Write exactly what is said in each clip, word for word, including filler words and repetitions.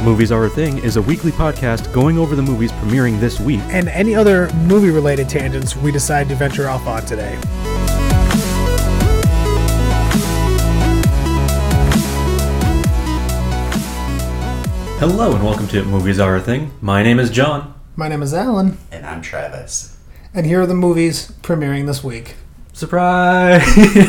Movies Are a Thing is a weekly podcast going over the movies premiering this week. And any other movie-related tangents we decide to venture off on today. Hello and welcome to Movies Are a Thing. My name is John. My name is Alan. And I'm Travis. And here are the movies premiering this week. Surprise!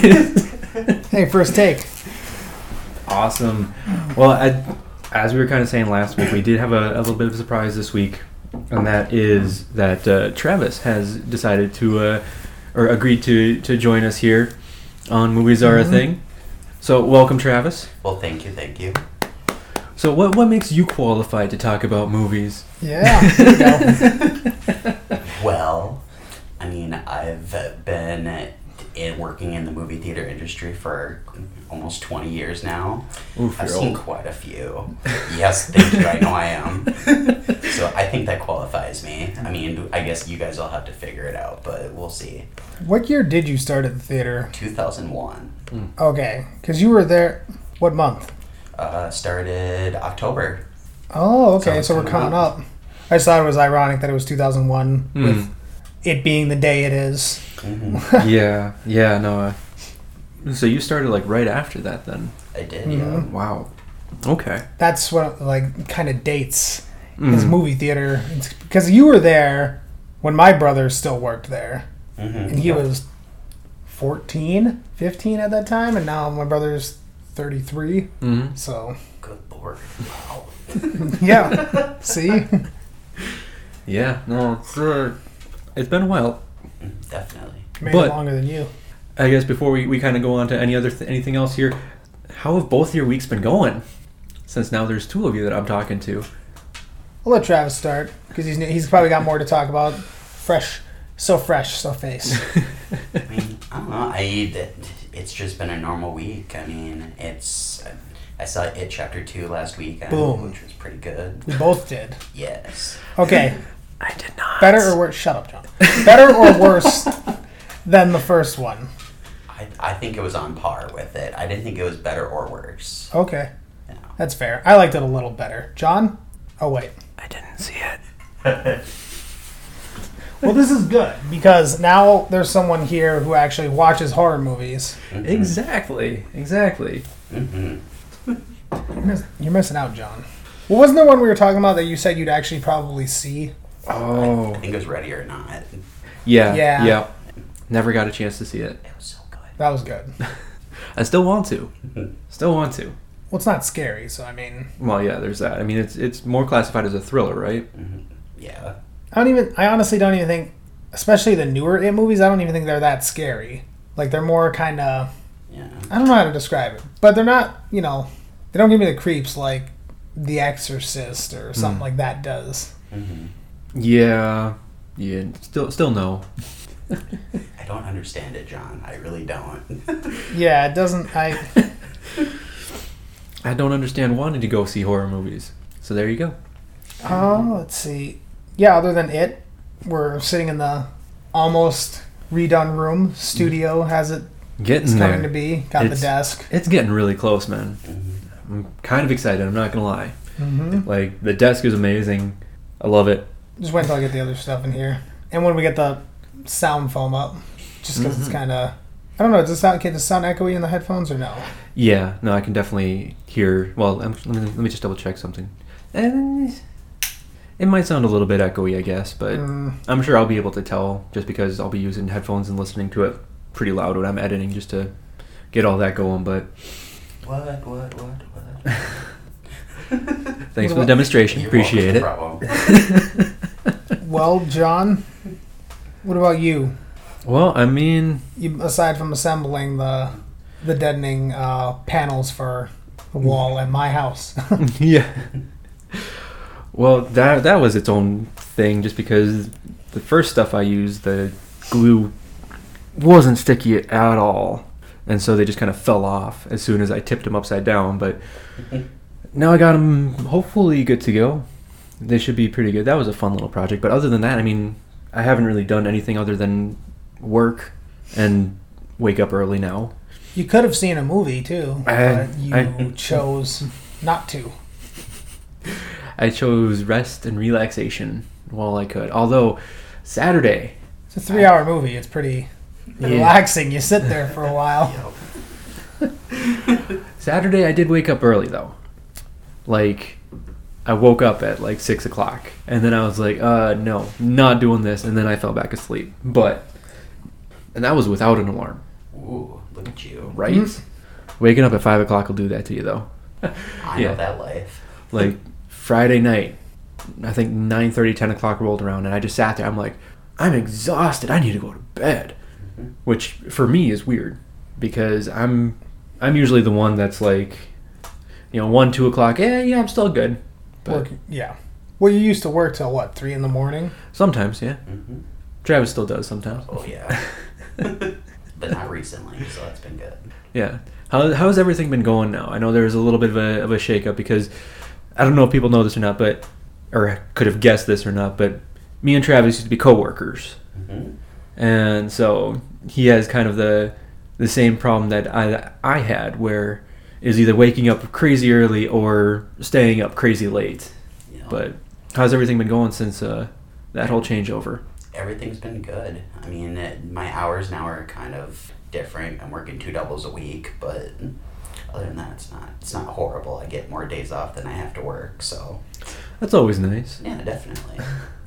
Hey, first take. Awesome. Well, I, as we were kind of saying last week, we did have a, a little bit of a surprise this week, and that is that uh, Travis has decided to, uh, or agreed to, to join us here on Movies Are mm-hmm. a Thing. So, welcome, Travis. Well, thank you, thank you. So, what what makes you qualified to talk about movies? Yeah, there you go. Well, I mean, I've been in working in the movie theater industry for almost twenty years now. Oof, I've you're seen old. quite a few. Yes, thank you. I know I am. So I think that qualifies me. I mean, I guess you guys all have to figure it out, but we'll see. What year did you start at the theater? two thousand one. Mm. Okay, because you were there, what month? Uh, started October. Oh, okay, so, so we're coming up. up. I just thought it was ironic that it was two thousand one mm. with it being the day it is. Mm-hmm. yeah, yeah, no. Uh, so you started like right after that then? I did, mm-hmm. yeah. Wow. Okay. That's what like kind of dates mm. his movie theater. It's because you were there when my brother still worked there. Mm-hmm. And he yep. was fourteen, fifteen at that time, and now my brother's thirty-three. Mm-hmm. So. Good lord. Wow. Yeah. See? Yeah, no, it's, uh, it's been a while. Definitely. Maybe but, longer than you. I guess before we, we kind of go on to any other th- anything else here, how have both your weeks been going? Since now there's two of you that I'm talking to. I'll let Travis start, because he's he's probably got more to talk about. Fresh. So fresh, so face. I mean, I don't know. I, it's just been a normal week. I mean, it's... I saw It Chapter two last week, Boom. which was pretty good. We both did. Yes. Okay. I did not. Better or worse? Shut up, John. Better or worse than the first one? I I think it was on par with it. I didn't think it was better or worse. Okay. No. That's fair. I liked it a little better. John? Oh, wait. I didn't see it. Well, this is good, because now there's someone here who actually watches horror movies. Mm-hmm. Exactly. Exactly. Mm-hmm. You're, miss- you're missing out, John. Well, wasn't there one we were talking about that you said you'd actually probably see? Oh. I, I think it was Ready or Not. Yeah. Yeah. Yeah. Never got a chance to see it. It was so good. That was good. I still want to. Still want to. Well, it's not scary, so I mean... Well, yeah, there's that. I mean, it's it's more classified as a thriller, right? Mm-hmm. Yeah. I don't even... I honestly don't even think... Especially the newer It movies, I don't even think they're that scary. Like, they're more kind of... Yeah. I don't know how to describe it. But they're not, you know... They don't give me the creeps like The Exorcist or something mm. like that does. Mm-hmm. Yeah. Yeah. Still, still no. I don't understand it, John. I really don't. Yeah, it doesn't... I I don't understand wanting to go see horror movies. So there you go. Oh, let's see. Yeah, other than It, we're sitting in the almost redone room. Studio has it getting it's there. coming to be. Got it's, the desk. It's getting really close, man. Mm-hmm. I'm kind of excited. I'm not gonna lie. Mm-hmm. Like the desk is amazing. I love it. Just wait until I get the other stuff in here, and when we get the sound foam up, just because mm-hmm. it's kind of. I don't know. Does it sound, does it sound echoey in the headphones or no? Yeah, no, I can definitely hear. Well, I'm, let, me, let me just double check something. And it might sound a little bit echoey, I guess, but mm. I'm sure I'll be able to tell just because I'll be using headphones and listening to it pretty loud when I'm editing just to get all that going. But what, what, what, what? Thanks for the demonstration. You're Appreciate it. Well, John, what about you? Well, I mean, you, aside from assembling the the deadening uh, panels for the wall at my house. Yeah. Well, that that was its own thing, just because the first stuff I used, the glue wasn't sticky at all, and so they just kind of fell off as soon as I tipped them upside down. But now I got them hopefully good to go. They should be pretty good. That was a fun little project. But other than that, I mean, I haven't really done anything other than work and wake up early now. You could have seen a movie too, I, but you I, chose not to. I chose rest and relaxation while I could. Although Saturday, It's a three-hour movie. It's pretty Yeah. relaxing. You sit there for a while. Saturday I did wake up early though. Like I woke up at like six o'clock, and then I was like, uh, no, not doing this, and then I fell back asleep. But and that was without an alarm, Ooh, look at you. right? Mm-hmm. Waking up at five o'clock will do that to you though. I Yeah. know that life. Like Friday night, I think nine thirty, ten o'clock rolled around, and I just sat there. I'm like, I'm exhausted. I need to go to bed, Mhm. which for me is weird because I'm I'm usually the one that's like, you know, one, two o'clock. Yeah, yeah, I'm still good. But Work, yeah. Well, you used to work till what, three in the morning? sometimes, yeah. Mhm. Travis still does sometimes. Oh yeah. But not recently, so that's been good. Yeah. How how's everything been going now? I know there was a little bit of a of a shakeup because I don't know if people know this or not, but or could have guessed this or not, but me and Travis used to be coworkers. hmm And so he has kind of the the same problem that I I had, where is either waking up crazy early or staying up crazy late. You know, But how's everything been going since uh, that whole changeover? everything's been good. I mean, it, my hours now are kind of different. I'm working two doubles a week, but other than that, it's not it's not horrible. I get more days off than I have to work, so That's always nice. yeah, definitely.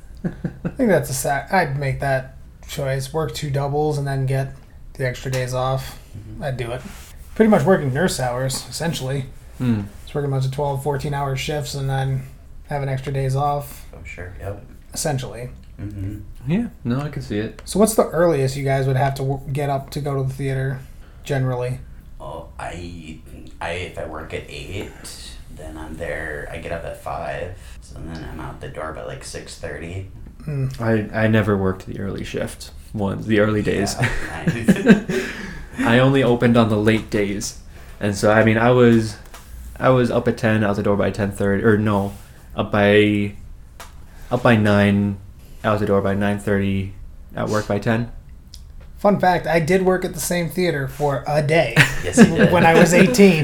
I think that's a sac. I'd make that choice. Work two doubles and then get the extra days off. Mhm. I'd do it. Pretty much working nurse hours, essentially. Hmm. It's working a bunch of twelve, fourteen hour shifts and then having extra days off, Oh sure, yep. essentially. hmm Yeah, no, I can see it. So what's the earliest you guys would have to w- get up to go to the theater, generally? Oh, I, I if I work at eight, then I'm there. I get up at five, so then I'm out the door by like six thirty. Mm. I I never worked the early shift ones, the early days. Yeah. I only opened on the late days, and so I mean I was I was up at ten, out the door by ten thirty, or no, up by up by nine, out the door by nine thirty, at work by ten. Fun fact, I did work at the same theater for a day Yes, you did. when I was eighteen.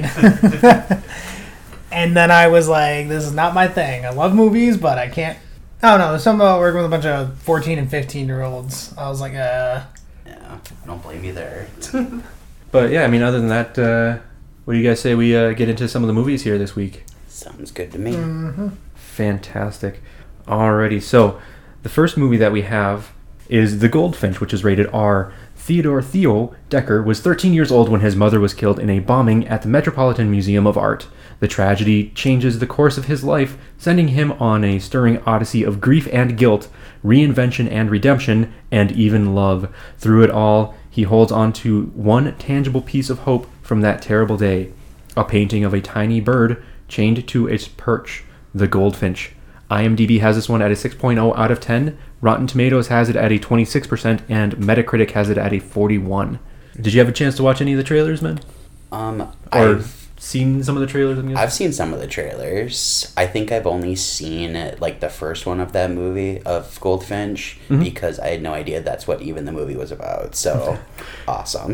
And then I was like, this is not my thing. I love movies, but I can't. I don't know. There's something about working with a bunch of fourteen and fifteen year olds. I was like, uh. Yeah, I don't blame you there. But yeah, I mean other than that, uh, what do you guys say we uh, get into some of the movies here this week? Sounds good to me. Mm-hmm. Fantastic. Alrighty, so the first movie that we have is The Goldfinch, which is rated R. Theodore Theo Decker was thirteen years old when his mother was killed in a bombing at the Metropolitan Museum of Art. The tragedy changes the course of his life, sending him on a stirring odyssey of grief and guilt, reinvention and redemption, and even love. Through it all, he holds on to one tangible piece of hope from that terrible day, a painting of a tiny bird chained to its perch, the goldfinch. IMDb has this one at a six point oh out of ten, Rotten Tomatoes has it at a twenty-six percent, and Metacritic has it at a forty-one. Did you have a chance to watch any of the trailers, man? Um, Or I've, seen some of the trailers? I'm guessing? I've seen some of the trailers. I think I've only seen like the first one of that movie of Goldfinch Mhm. because I had no idea that's what even the movie was about. So awesome.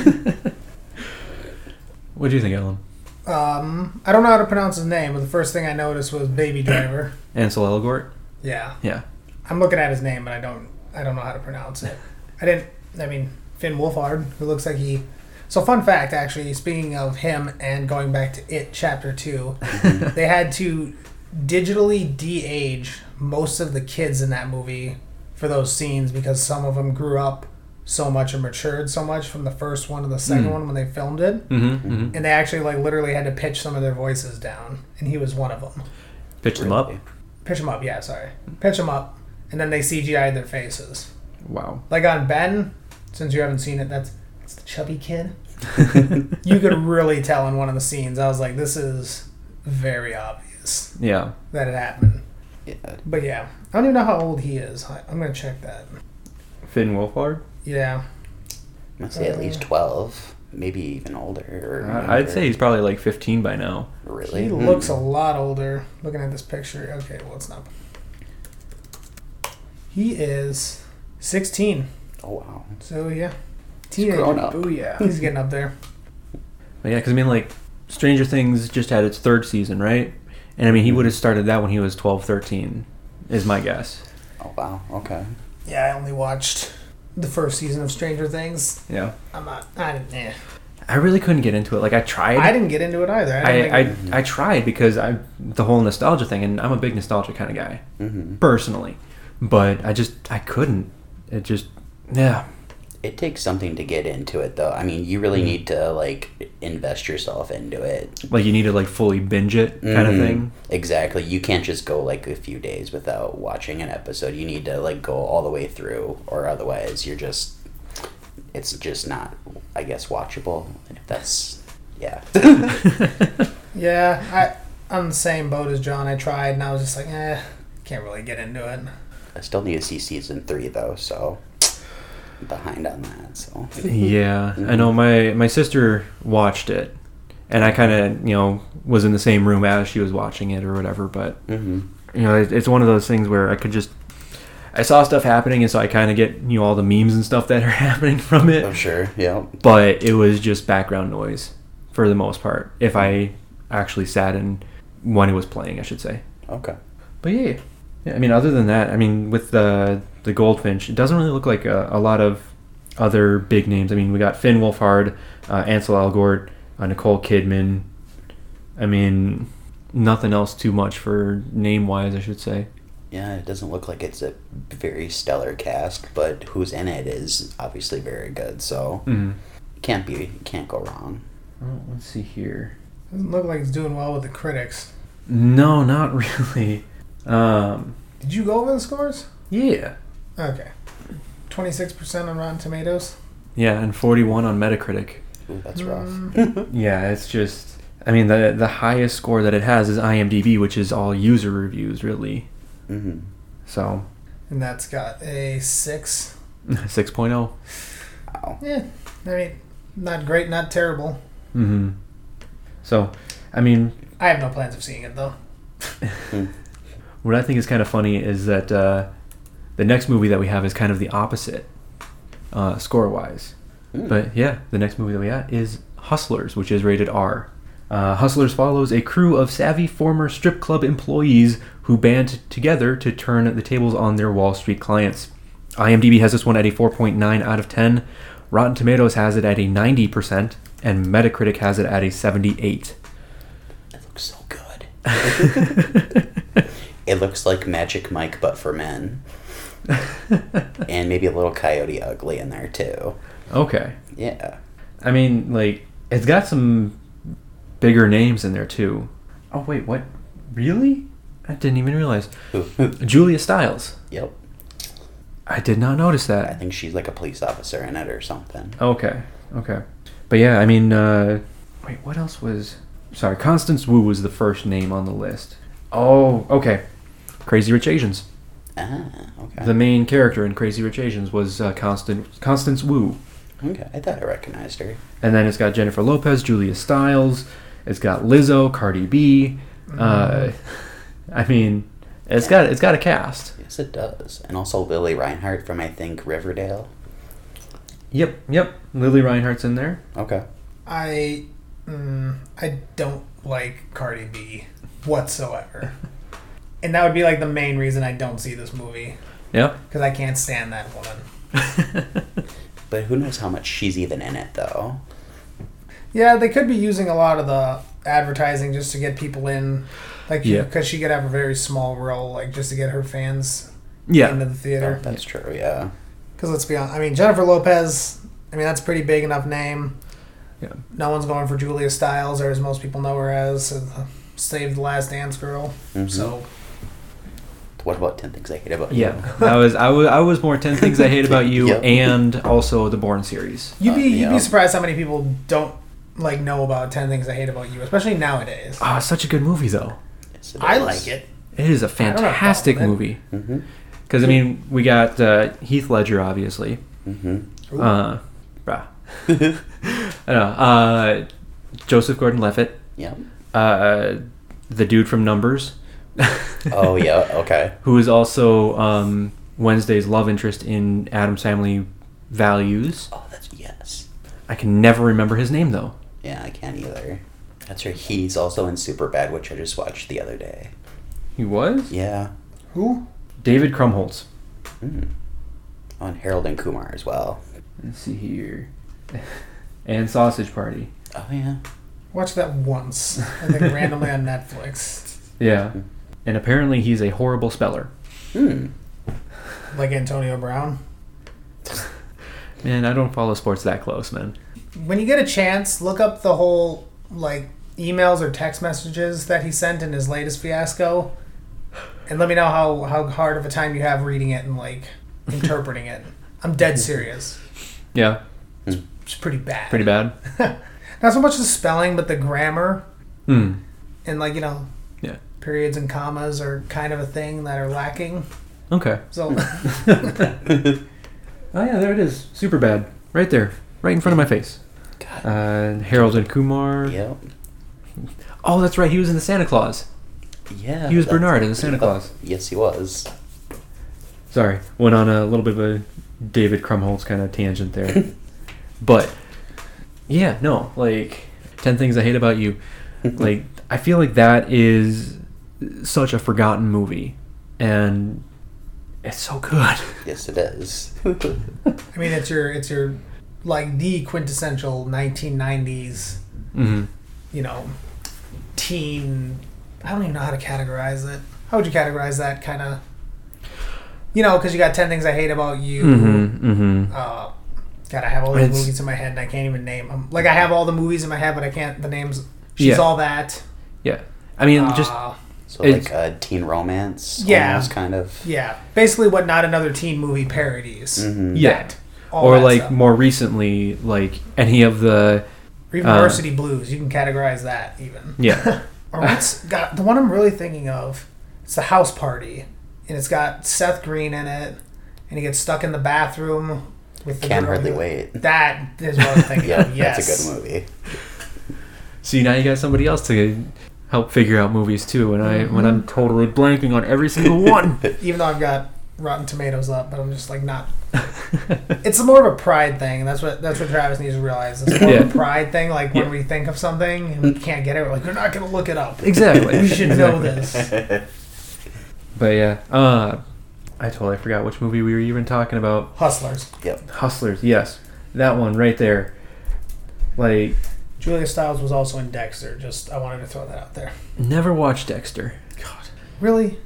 What do you think, Ellen? Um, I don't know how to pronounce his name, but the first thing I noticed was Baby Driver. Ansel Elgort? Yeah. Yeah. I'm looking at his name, but I don't I don't know how to pronounce it. I didn't. I mean, Finn Wolfhard, who looks like he. So, fun fact, actually, speaking of him and going back to It Chapter Two, they had to digitally de-age most of the kids in that movie for those scenes because some of them grew up so much and matured so much from the first one to the second Mm. one when they filmed it, Mm-hmm. mm-hmm. and they actually like literally had to pitch some of their voices down, and he was one of them. Pitch them up? Really? Pitch them up, yeah, sorry, pitch them up, and then they C G I'd their faces. Wow. Like on Ben, since you haven't seen it, that's, that's the chubby kid. You could really tell in one of the scenes. I was like, this is very obvious Yeah. that it happened. Yeah. But yeah, I don't even know how old he is. I, I'm going to check that. Finn Wolfhard? Yeah. I'm gonna say at least twelve, maybe even older. Or Uh, I'd younger. say he's probably like fifteen by now. Really. He Hmm. looks a lot older. Looking at this picture. Okay, well, it's not. He is sixteen. Oh wow. So yeah. He's grown up. Booyah. He's getting up there. But yeah, because I mean, like, Stranger Things just had its third season, right? And I mean, he would have started that when he was twelve, thirteen, is my guess. Oh, wow. Okay. Yeah, I only watched the first season of Stranger Things. Yeah. I'm not. I didn't. Eh. I really couldn't get into it. Like, I tried. I didn't get into it either. I I, didn't I, think- I tried because I the whole nostalgia thing, and I'm a big nostalgia kind of guy, Mm-hmm. personally. But I just, I couldn't. It just, yeah. It takes something to get into it, though. I mean, you really need to, like, invest yourself into it. Like, you need to, like, fully binge it kind Mhm. of thing. Exactly. You can't just go, like, a few days without watching an episode. You need to, like, go all the way through, or otherwise you're just... It's just not, I guess, watchable. If that's... Yeah. Yeah, I, I'm the same boat as John. I tried, and I was just like, eh, can't really get into it. I still need to see season three, though, so... I'm behind on that, so... Yeah, I know my, my sister watched it, and I kind of, you know, was in the same room as she was watching it or whatever, but, Mm-hmm. you know, it, it's one of those things where I could just... I saw stuff happening, and so I kind of get, you know, all the memes and stuff that are happening from it. Oh, sure, yeah. But it was just background noise for the most part, if I actually sat in when it was playing, I should say. Okay. But yeah, yeah. I mean, other than that, I mean, with the the Goldfinch, it doesn't really look like a, a lot of other big names. I mean, we got Finn Wolfhard, uh, Ansel Elgort, uh, Nicole Kidman. I mean, nothing else too much for name-wise, I should say. Yeah, it doesn't look like it's a very stellar cast, but who's in it is obviously very good, so Mm-hmm. can't be, can't go wrong. Oh, let's see here. Doesn't look like it's doing well with the critics. No, not really. Um, Did you go over the scores? yeah. Okay. twenty-six percent on Rotten Tomatoes. Yeah, and forty-one on Metacritic. Ooh, that's rough. Mm, Yeah, it's just... I mean, the the highest score that it has is IMDb, which is all user reviews, really. Mm-hmm. So, and that's got a six. six point oh. Wow. Yeah, I mean, not great, not terrible. Mm-hmm. So, I mean, I have no plans of seeing it, though. what I think is kind of funny is that uh, the next movie that we have is kind of the opposite, uh, score-wise. Mm. But yeah, the next movie that we got is Hustlers, which is rated R. Uh, Hustlers follows a crew of savvy former strip club employees who band together to turn the tables on their Wall Street clients. IMDb has this one at a four point nine out of ten. Rotten Tomatoes has it at a ninety percent, and Metacritic has it at a seventy-eight. It looks so good. It looks like Magic Mike, but for men. And maybe a little Coyote Ugly in there, too. Okay. Yeah. I mean, like, it's got some bigger names in there, too. Oh, wait, what? Really? I didn't even realize. Julia Stiles. Yep. I did not notice I that. think she's like a police officer in it or something. Okay, okay. But yeah, I mean, uh, wait, what else was... Sorry, Constance Wu was the first name on the list. Oh, okay. Crazy Rich Asians. Ah, okay. The main character in Crazy Rich Asians was uh, Constant, Constance Wu. Okay, I thought I recognized her. And then it's got Jennifer Lopez, Julia Stiles. It's got Lizzo, Cardi B. Uh, I mean, it's got it's got a cast. Yes, it does. And also Lily Reinhart from, I think, Riverdale. Yep, yep. Lily Reinhart's in there. Okay. I, mm, I don't like Cardi B whatsoever. And that would be like the main reason I don't see this movie. Yep. Because I can't stand that woman. But who knows how much she's even in it, though. Yeah, they could be using a lot of the advertising just to get people in. Like, Yeah. because she could have a very small role, like, just to get her fans Yeah. into the theater. Oh, that's true, yeah. Because let's be honest, I mean, Jennifer Lopez, I mean, that's a pretty big enough name. Yeah. No one's going for Julia Stiles, or as most people know her as, uh, Save the Last Dance girl. Mhm. So, What about ten Things I Hate About Yeah, You? I was I was I was more ten Things I Hate About You Yep. and also the Bourne series. you'd be Uh, you'd yeah. be surprised how many people don't like know about ten Things I Hate About You, especially nowadays. Oh, it's such a good movie though. Yes, it I is. like it. It is a I don't have a fantastic problem with movie. Mm-hmm. Because I mean, we got uh, Heath Ledger, obviously. Mm-hmm. Ooh. Uh, bruh. I don't know. Uh, Joseph Gordon-Levitt. Yep. Uh, the dude from Numbers. Oh, yeah, okay. Who is also um, Wednesday's love interest in Addams Family Values. Oh, that's, yes. I can never remember his name though. Yeah, I can't either. That's right. He's also in Superbad, which I just watched the other day. He was? Yeah. Who? David Krumholtz. Mm. On Harold and Kumar as well. Let's see here. And Sausage Party. Oh, yeah. Watch that once. I think randomly on Netflix. Yeah. And apparently he's a horrible speller. Hmm. Like Antonio Brown. Man, I don't follow sports that close, man. When you get a chance, look up the whole, like, emails or text messages that he sent in his latest fiasco. And let me know how, how hard of a time you have reading it and, like, interpreting it. I'm dead serious. Yeah. It's pretty bad. Pretty bad. Not so much the spelling, but the grammar. Hmm. And, like, you know, Yeah. periods and commas are kind of a thing that are lacking. Okay. So, Oh, yeah, there it is. Super bad. Right there. Right in front of my face. God. Uh, Harold and Kumar. Yep. Oh, that's right. He was in the Santa Claus. Yeah. He was that's- Bernard in the Santa yep. Claus. Yes, he was. Sorry. Went on a little bit of a David Krumholtz kind of tangent there. But, yeah, no. Like, ten Things I Hate About You. Like, I feel like that is such a forgotten movie. And it's so good. Yes, it is. I mean, it's your, it's your, like, the quintessential nineteen nineties, Mm-hmm. you know, teen. I don't even know how to categorize it. How would you categorize that kind of? You know, because you got ten Things I Hate About You. Mm-hmm. Mm-hmm. Uh, God, I have all these It's- movies in my head and I can't even name them. Like, I have all the movies in my head, but I can't, the names. She's Yeah. All That. Yeah. I mean, just... Uh, So It's- like a teen romance, Yeah. almost kind of. yeah. Basically what Not Another Teen Movie parodies. Mm-hmm. Yeah. That. All Or, that like, stuff. more recently, like, any of the... Or even uh, Varsity Blues. You can categorize that, even. Yeah. Or what's got the one I'm really thinking of? It's The House Party, and it's got Seth Green in it, and he gets stuck in the bathroom with the Can't girl Hardly who- Wait. That is what I'm thinking Yeah, of. Yes, that's a good movie. See, now you got somebody else to help figure out movies, too, and I, when I'm totally blanking on every single one. Even though I've got Rotten Tomatoes up, but I'm just like not. It's more of a pride thing, and that's what that's what Travis needs to realize. It's more of Yeah. a pride thing. Like when Yeah. we think of something and we can't get it, we're like, we're not going to look it up. Exactly. We should know Exactly. this. But, yeah. Uh, I totally forgot which movie we were even talking about. Hustlers. Yep. Hustlers, yes. That one right there. Like, Julia Stiles was also in Dexter. Just I wanted to throw that out there. never watched Dexter. God, really?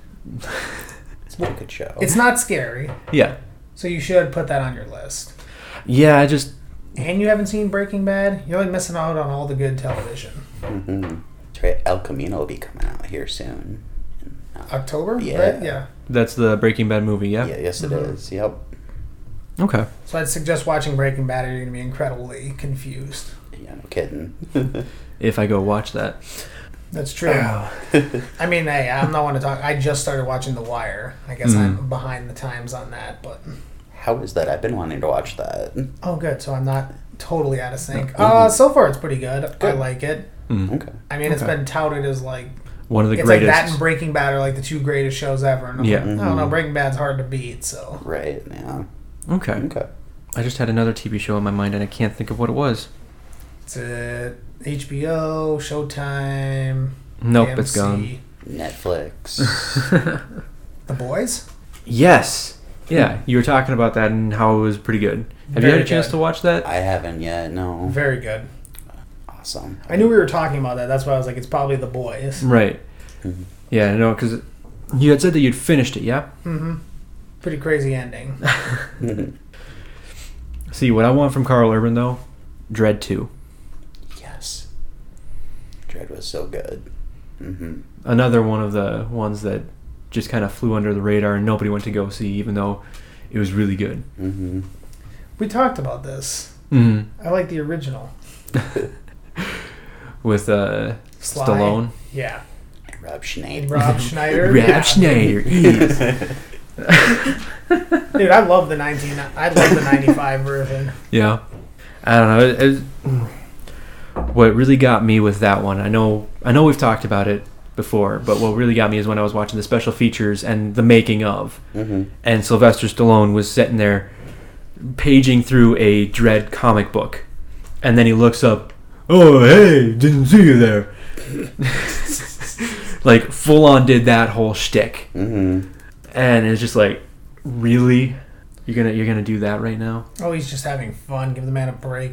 It's a good show. It's not scary, Yeah. so you should put that on your list. Yeah, I just... And you haven't seen Breaking Bad? You're like missing out on all the good television. Mm-hmm. That's right. El Camino will be coming out here soon. October? Yeah. Right? Yeah. That's the Breaking Bad movie, yeah? Yeah, yes it Mhm. is. Yep. Okay. So I'd suggest watching Breaking Bad or you're going to be incredibly confused. Yeah, no kidding. If I go watch that. That's true. I mean, hey, I'm not one to talk. I just started watching The Wire. I guess Mm. I'm behind the times on that, but How is that? I've been wanting to watch that. oh, good. So I'm not totally out of sync. Mhm. Uh, so far it's pretty good. I Good. like it. Mm. Okay. I mean, it's Okay. been touted as like One of the it's greatest... like that and Breaking Bad are like the two greatest shows ever. And I'm Yeah. like, I don't know. Mhm. Breaking Bad's hard to beat. So Right. Yeah. Okay. Okay. I just had another T V show in my mind and I can't think of what it was. it's a H B O, Showtime. Nope, A M C. it's gone. Netflix. The Boys. Yes. Yeah, you were talking about that and how it was pretty good. Have you Very had a chance good. to watch that? I haven't yet. No. Very good. Awesome. I knew we were talking about that. That's why I was like, it's probably The Boys. Right. Mhm. Yeah, no, because you had said that you'd finished it, yeah? Mm-hmm. Pretty crazy ending. See, what I want from Carl Urban, though, Dread two. Yes. Dread was so good. Mm-hmm. Another one of the ones that just kind of flew under the radar and nobody went to go see, even though it was really good. Mm-hmm. We talked about this. Mm-hmm. I like the original. With uh, Sly. Stallone. Yeah. Rob Schneider. Rob Schneider. Rob yeah. Schneider. yes. Dude, I love the nineteen. I love the ninety-five version. Yeah. I don't know. It, it, what really got me with that one, I know I know we've talked about it before, but what really got me is when I was watching the special features and the making of, Mm-hmm. and Sylvester Stallone was sitting there paging through a Dread comic book, and then he looks up, oh, hey, didn't see you there. Like, full on did that whole shtick. Mm-hmm. And it's just like, really? You're gonna you're gonna do that right now? Oh, he's just having fun. Give the man a break.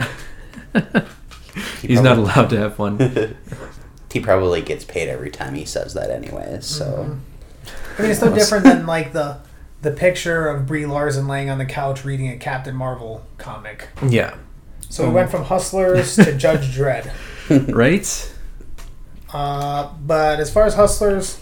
He He's probably, not allowed to have fun. He probably gets paid every time he says that anyways, so... Mm-hmm. I mean, it's no different than, like, the the picture of Brie Larson laying on the couch reading a Captain Marvel comic. Yeah. So we went from Hustlers to Judge Dredd. Right? Uh, but as far as Hustlers,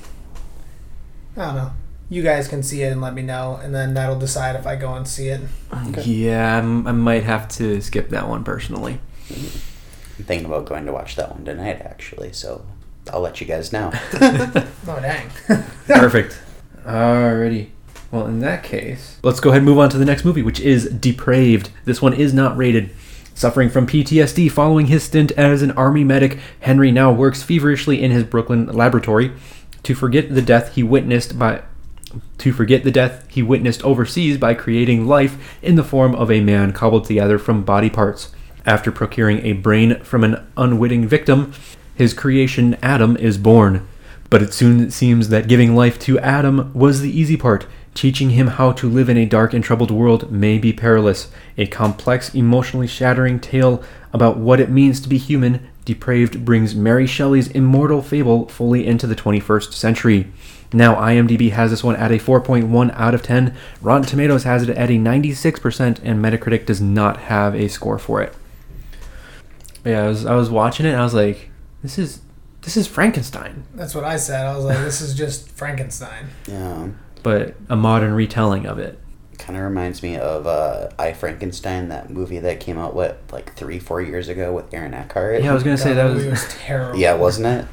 I don't know. You guys can see it and let me know, and then that'll decide if I go and see it. Okay. Yeah, I'm, I might have to skip that one personally. I'm thinking about going to watch that one tonight, actually, so I'll let you guys know. Oh, dang. Perfect. Alrighty. Well, in that case, let's go ahead and move on to the next movie, which is Depraved. This one is not rated. Suffering from P T S D following his stint as an army medic, Henry now works feverishly in his Brooklyn laboratory to forget the death he witnessed by to forget the death he witnessed overseas by creating life in the form of a man cobbled together from body parts. After procuring a brain from an unwitting victim, his creation Adam is born. But it soon seems that giving life to Adam was the easy part. Teaching him how to live in a dark and troubled world may be perilous. A complex, emotionally shattering tale about what it means to be human, Depraved brings Mary Shelley's immortal fable fully into the twenty-first century. Now, IMDb has this one at a four point one out of ten. Rotten Tomatoes has it at a ninety-six percent, and Metacritic does not have a score for it. Yeah, I was I was watching it, and I was like, this is this is Frankenstein. That's what I said. I was like, this is just Frankenstein. Yeah. But a modern retelling of it. Kind of reminds me of uh, I, Frankenstein, that movie that came out, what, like three, four years ago with Aaron Eckhart? Yeah, I was going to say that was... It was terrible. Yeah, wasn't it?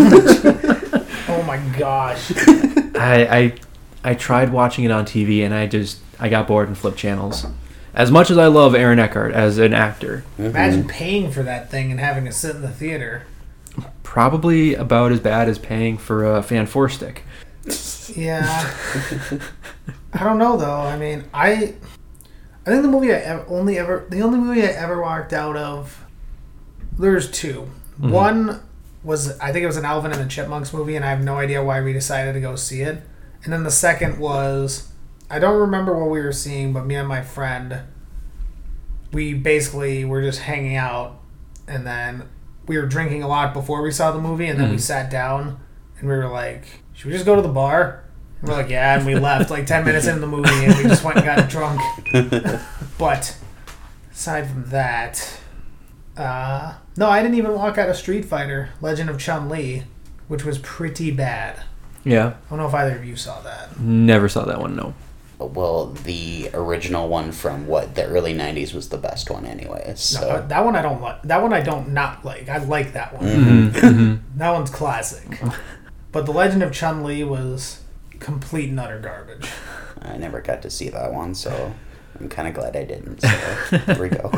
Oh my gosh. I, I I tried watching it on T V, and I just... I got bored and flipped channels. As much as I love Aaron Eckhart as an actor... Mm-hmm. Imagine paying for that thing and having to sit in the theater. Probably about as bad as paying for a Fan four stick. Yeah. I don't know though. I mean, I I think the movie I ever, only ever the only movie I ever walked out of, there's two. Mm-hmm. One was, I think it was an Alvin and the Chipmunks movie, and I have no idea why we decided to go see it. And then the second was, I don't remember what we were seeing, but me and my friend, we basically were just hanging out, and then we were drinking a lot before we saw the movie, and then mm-hmm. we sat down and we were like, should we just go to the bar? And we're like, yeah, and we left like ten minutes into the movie, and we just went and got drunk. But aside from that, uh, no, I didn't even walk out of Street Fighter, Legend of Chun-Li, which was pretty bad. Yeah. I don't know if either of you saw that. Never saw that one, no. Well, the original one from, what, the early nineties was the best one anyways. So. No, that one I don't like. That one I don't not like. I like that one. Mm-hmm. Mm-hmm. That one's classic. But The Legend of Chun-Li was complete and utter garbage. I never got to see that one, so I'm kind of glad I didn't. So there we go.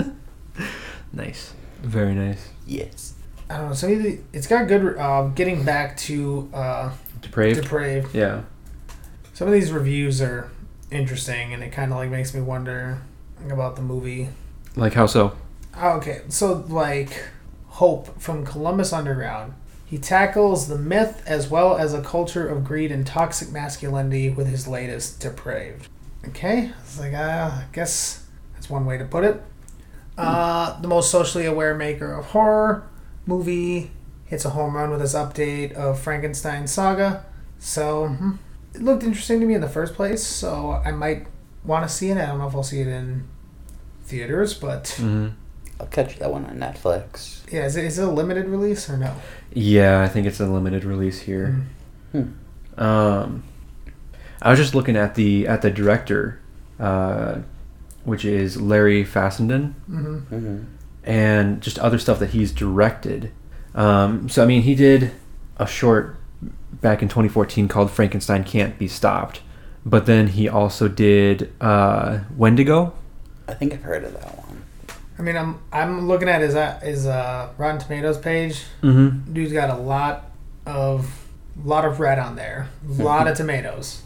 Nice. Very nice. Yes. I don't know. So it's got good... Uh, getting back to... Uh, Depraved? Depraved. Yeah. Some of these reviews are interesting, and it kind of like makes me wonder about the movie. Like how so? Okay, so like Hope from Columbus Underground. He tackles the myth as well as a culture of greed and toxic masculinity with his latest Depraved. Okay, it's like, uh, I guess that's one way to put it. Uh, the most socially aware maker of horror movie hits a home run with his update of Frankenstein Saga. So, hmm, it looked interesting to me in the first place, so I might want to see it. I don't know if I'll see it in theaters, but... Mm-hmm. I'll catch that one on Netflix. Yeah, is it, is it a limited release or no? Yeah, I think it's a limited release here. Mm-hmm. Um, I was just looking at the at the director, uh, which is Larry Fassenden, Mm-hmm. Mm-hmm. and just other stuff that he's directed. Um, so I mean, he did a short back in twenty fourteen called Frankenstein Can't Be Stopped, but then he also did uh, Wendigo. I think I've heard of that one. I mean, I'm I'm looking at his uh, his uh, Rotten Tomatoes page. Mm-hmm. Dude's got a lot of lot of red on there, a lot of tomatoes.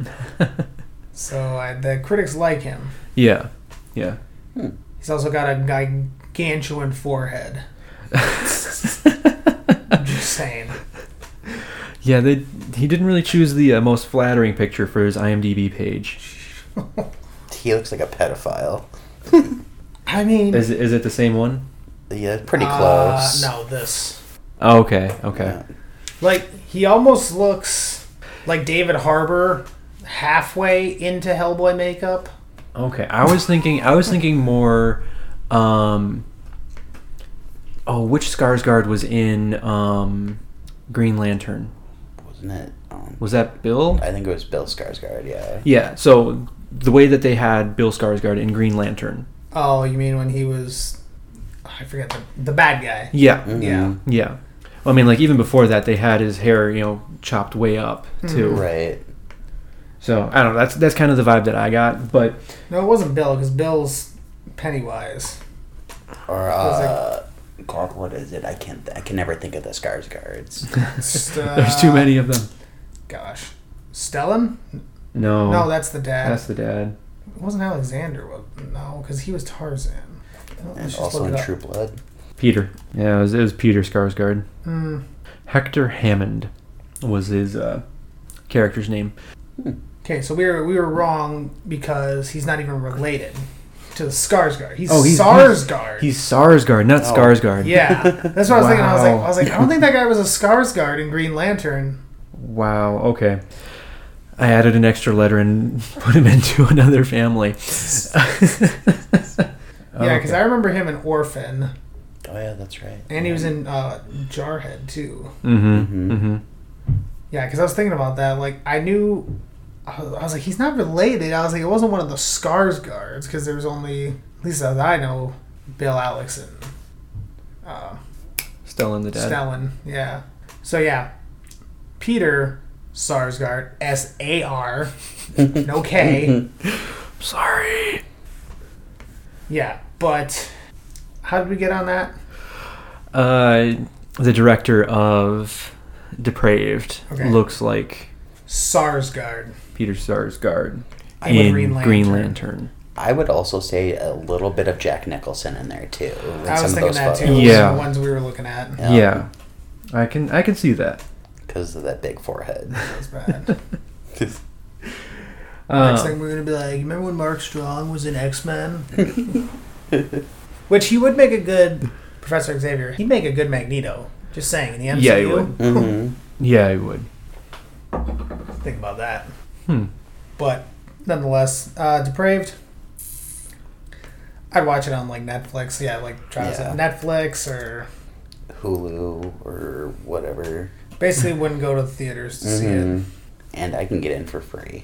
So I, the critics like him. Yeah, yeah. Hmm. He's also got a gargantuan forehead. I'm just saying. Yeah, they, he didn't really choose the uh, most flattering picture for his IMDb page. He looks like a pedophile. I mean, Is it, is it the same one? Yeah, pretty uh, close. no, this. Oh, okay, okay. Yeah. Like, he almost looks like David Harbour halfway into Hellboy makeup. Okay, I was thinking. I was thinking more. Um, oh, which Skarsgård was in um, Green Lantern? Wasn't it? Um, Was that Bill? I think it was Bill Skarsgård, yeah. Yeah. So the way that they had Bill Skarsgård in Green Lantern. Oh, you mean when he was... I forget the, the bad guy. Yeah. Mhm. Yeah. Yeah. Well, I mean, like even before that, they had his hair, you know, chopped way up too. Right. So I don't know. That's that's kind of the vibe that I got. But No, it wasn't Bill, because Bill's Pennywise. Or, Was uh... God, what is it? I can't... I can never think of the Skarsgårds. St- there's too many of them. Gosh. Stellan? No. No, that's the dad. that's the dad. It wasn't Alexander. Was, no, because he was Tarzan. Let's And just also look in it up. True Blood. Peter. Yeah, it was, it was Peter Skarsgård. Hmm. Hector Hammond was his uh, character's name. Okay, so we were we were wrong because he's not even related to the Skarsgård. He's, Oh, he's- Sarsgaard. He's Sarsgaard, not Oh. Skarsgård. yeah, that's what I was thinking. I was like, Wow. I was like, I don't think that guy was a Skarsgård in Green Lantern. Wow. Okay. I added an extra letter and put him into another family. Yeah, because I remember him in Orphan, Oh, yeah, that's right. and he was in uh, Jarhead too. Mm-hmm. Mhm. Mm-hmm. Yeah, because I was thinking about that. Like, I knew, I was, I was like, he's not related. I was like, it wasn't one of the Skarsgårds because there was only, at least as I know, Bill, Alex, and uh, Stellan the dad. Stellan. Yeah. So yeah, Peter Sarsgaard, S A R, no K. Sorry. Yeah, but how did we get on that? Uh, the director of Depraved Okay. looks like Sarsgaard. Peter Sarsgaard And in Green Green Lantern. Lantern. I would also say a little bit of Jack Nicholson in there, too. in I was some of thinking those that too. photos. Those Yeah. are the ones we were looking at. Yeah. Yeah. I can I can see that. Because of that big forehead. That was bad. Uh, Next thing we're gonna be like, remember when Mark Strong was in X Men? Which he would make a good Professor Xavier. He'd make a good Magneto. Just saying in the M C U. Yeah, he would. hmm yeah, I would. Think about that. Hmm. But nonetheless, uh, Depraved. I'd watch it on like Netflix. Yeah, like try Yeah. it Netflix or Hulu or whatever. basically wouldn't go to the theaters to see it. Mhm. And I can get in for free.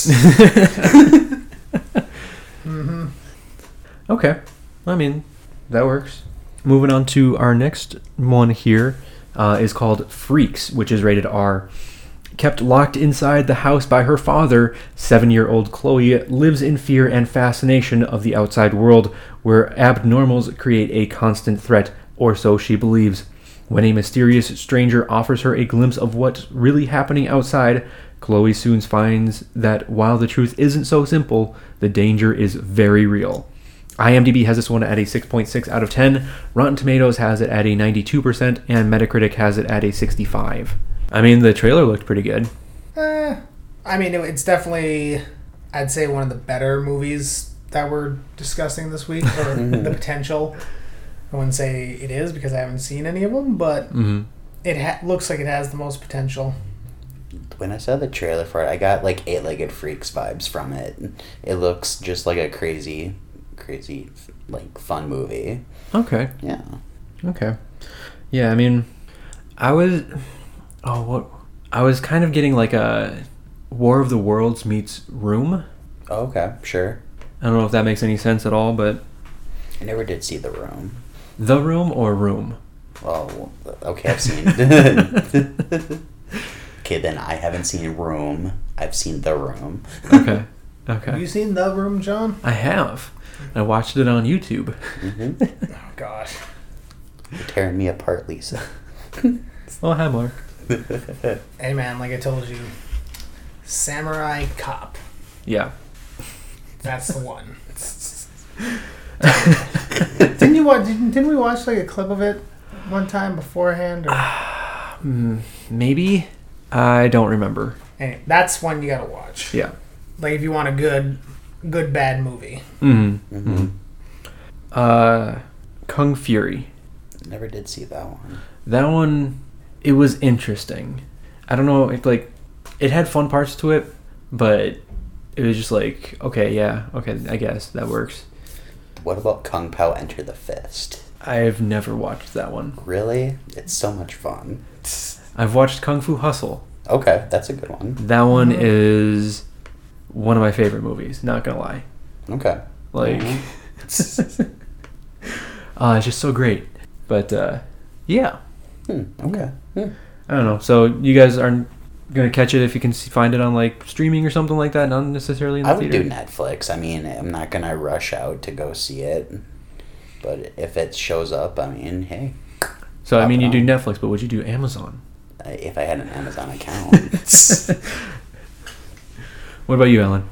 Mm-hmm. Okay. I mean, that works. Moving on to our next one here uh, is called Freaks, which is rated R. Kept locked inside the house by her father, seven-year-old Chloe lives in fear and fascination of the outside world, where abnormals create a constant threat, or so she believes. When a mysterious stranger offers her a glimpse of what's really happening outside, Chloe soon finds that while the truth isn't so simple, the danger is very real. IMDb has this one at a six point six out of ten, Rotten Tomatoes has it at a ninety-two percent, and Metacritic has it at a sixty-five. I mean, the trailer looked pretty good. Eh, I mean, it, it's definitely, I'd say, one of the better movies that we're discussing this week, or the potential. I wouldn't say it is because I haven't seen any of them, but Mm-hmm. it ha- looks like it has the most potential. When I saw the trailer for it, I got like Eight-Legged Freaks vibes from it. It looks just like a crazy, crazy, like, fun movie. Okay. Yeah. Okay. Yeah, I mean, I was... Oh, what... I was kind of getting like a War of the Worlds meets Room. Oh, okay, sure. I don't know if that makes any sense at all, but... I never did see The Room. The Room or Room? Well, okay, I've seen... Okay, then I haven't seen Room. I've seen The Room. Okay. Have Okay. you seen The Room, John? I have. I watched it on YouTube. hmm Oh, gosh. You're tearing me apart, Lisa. Oh, hi, Mark. Hey, man, like I told you, Samurai Cop. Yeah. That's the one. Didn't you watch? Didn't, didn't we watch like a clip of it one time beforehand? Or? Mm, maybe. I don't remember. Anyway, that's one you gotta watch. Yeah. Like if you want a good, good bad movie. Mm-hmm. Mm-hmm. mm-hmm. Uh, Kung Fury. Never did see that one. That one, it was interesting. I don't know if like, it had fun parts to it, but it was just like, okay, yeah, okay, I guess that works. What about Kung Pao Enter the Fist? I've never watched that one. Really? It's so much fun. I've watched Kung Fu Hustle. Okay, that's a good one. That one Mhm. is one of my favorite movies, not gonna lie. Okay. Like, Mhm. uh, it's just so great. But, uh, yeah, Hmm, okay. Hmm. I don't know. So you guys aren't gonna catch it if you can see, find it on like streaming or something like that, not necessarily in the I would theater? do Netflix. I mean, I'm not gonna rush out to go see it, but if it shows up, I mean, hey. So, I mean, you Pop do it on. Netflix, but would you do Amazon? Uh, If I had an Amazon account. What about you, Ellen?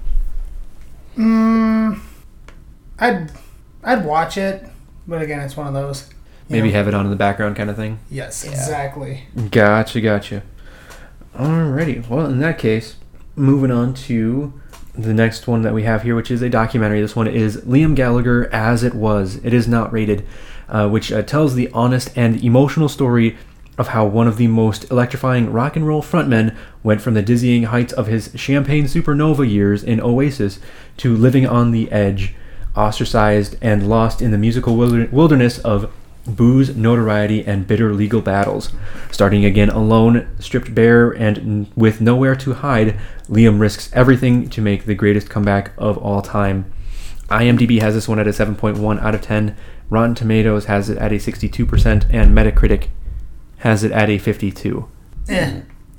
Mm, I'd I'd watch it, but again, it's one of those. you Maybe know- have it on in the background kind of thing? Yes, Yeah. exactly. Gotcha, gotcha. Alrighty. Well, in that case, moving on to the next one that we have here, which is a documentary. This one is Liam Gallagher, As It Was. It is not rated, uh, which uh, tells the honest and emotional story of how one of the most electrifying rock and roll frontmen went from the dizzying heights of his Champagne Supernova years in Oasis to living on the edge, ostracized and lost in the musical wilder- wilderness of booze, notoriety, and bitter legal battles. Starting again alone, stripped bare, and n- with nowhere to hide, Liam risks everything to make the greatest comeback of all time. IMDb has this one at a seven point one out of ten. Rotten Tomatoes has it at a sixty-two percent, and Metacritic has it at a fifty-two. Eh.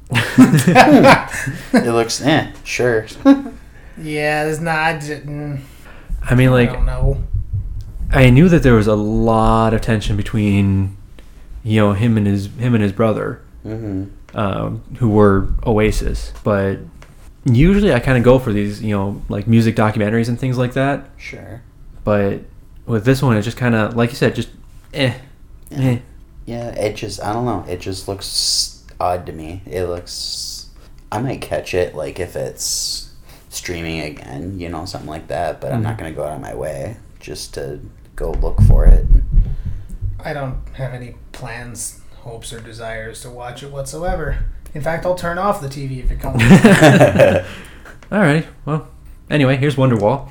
It looks, eh, sure. Yeah, there's not. I didn't. I mean, like, I don't know. I knew that there was a lot of tension between, you know, him and his him and his brother, Mm-hmm. um, who were Oasis. But usually, I kind of go for these, you know, like music documentaries and things like that. Sure. But with this one, it's just kind of, like you said, just eh, Yeah. eh. Yeah, it just, I don't know, it just looks odd to me. It looks, I might catch it, like, if it's streaming again, you know, something like that, but I'm not Mhm. going to go out of my way just to go look for it. I don't have any plans, hopes, or desires to watch it whatsoever. In fact, I'll turn off the T V if it comes. All right. Well, anyway, here's Wonderwall.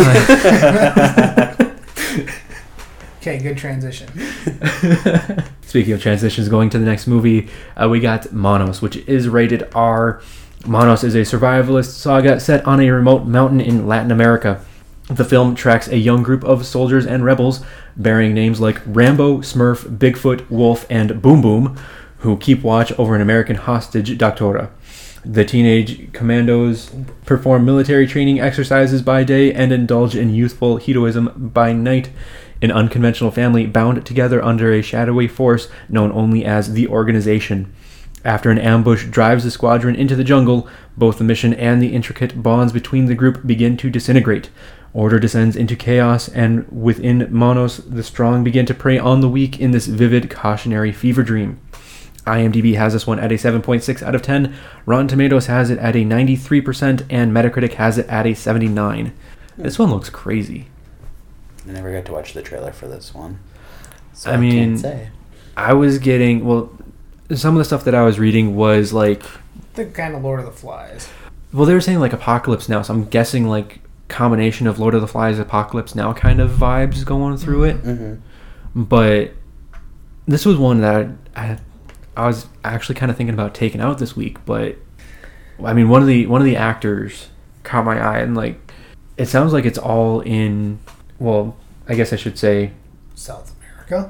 Okay, good transition. Speaking of transitions, going to the next movie, uh, we got Monos, which is rated R. Monos is a survivalist saga set on a remote mountain in Latin America. The film tracks a young group of soldiers and rebels bearing names like Rambo, Smurf, Bigfoot, Wolf, and Boom Boom, who keep watch over an American hostage, Doctora. The teenage commandos perform military training exercises by day and indulge in youthful heroism by night. An unconventional family bound together under a shadowy force known only as the Organization. After an ambush drives the squadron into the jungle, both the mission and the intricate bonds between the group begin to disintegrate. Order descends into chaos, and within Monos, the strong begin to prey on the weak in this vivid, cautionary fever dream. IMDb has this one at a seven point six out of ten. Rotten Tomatoes has it at a ninety-three percent, and Metacritic has it at a seventy-nine. This one looks crazy. I never got to watch the trailer for this one. So I I, mean, can't say. I was getting, well, some of the stuff that I was reading was like, The kind of Lord of the Flies. well, they were saying like Apocalypse Now, so I'm guessing like combination of Lord of the Flies, Apocalypse Now kind of vibes going through it. Mm-hmm. But this was one that I, I was actually kind of thinking about taking out this week. But I mean, one of the one of the actors caught my eye, and like, it sounds like it's all in. Well, I guess I should say. South America.